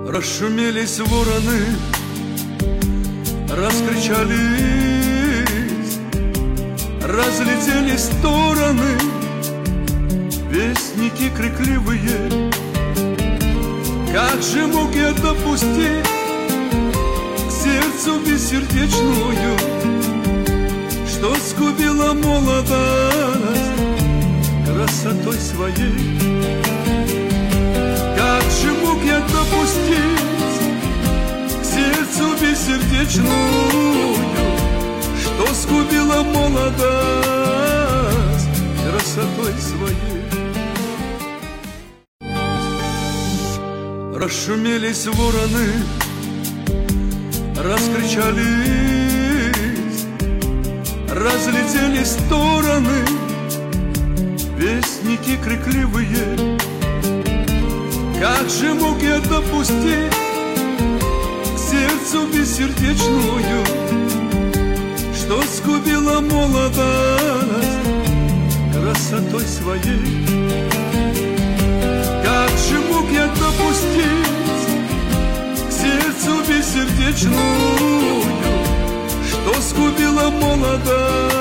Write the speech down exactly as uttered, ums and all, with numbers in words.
Расшумелись вороны, раскричались, разлетелись стороны вестники крикливые. Как же мог я допустить к сердцу бессердечную, что сгубила молодость красотой своей? Как же мог я допустить к сердцу бессердечную, что сгубила молодость красотой своей? Расшумелись вороны, раскричались, разлетелись стороны вестники крикливые. Как же мог я допустить к сердцу бессердечную, что сгубила молодость красотой своей? Как же мог я допустить к сердцу бессердечную, что сгубила молодость